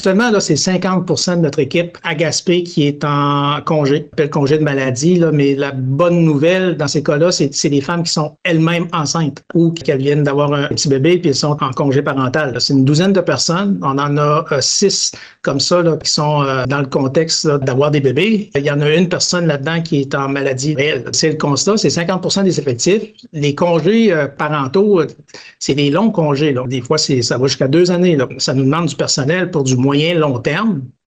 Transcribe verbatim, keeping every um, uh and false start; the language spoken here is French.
Actuellement, là, c'est cinquante pour cent de notre équipe à Gaspé qui est en congé, le congé de maladie, là, mais la bonne nouvelle dans ces cas-là, c'est, c'est des femmes qui sont elles-mêmes enceintes ou qui viennent d'avoir un petit bébé puis elles sont en congé parental. Là. C'est une douzaine de personnes. On en a euh, six comme ça là, qui sont euh, dans le contexte là, d'avoir des bébés. Il y en a une personne là-dedans qui est en maladie réelle. C'est le constat, c'est cinquante pour cent des effectifs. Les congés euh, parentaux, euh, c'est des longs congés. Là. Des fois, c'est, ça va jusqu'à deux années. Là. Ça nous demande du personnel pour du moyen long terme.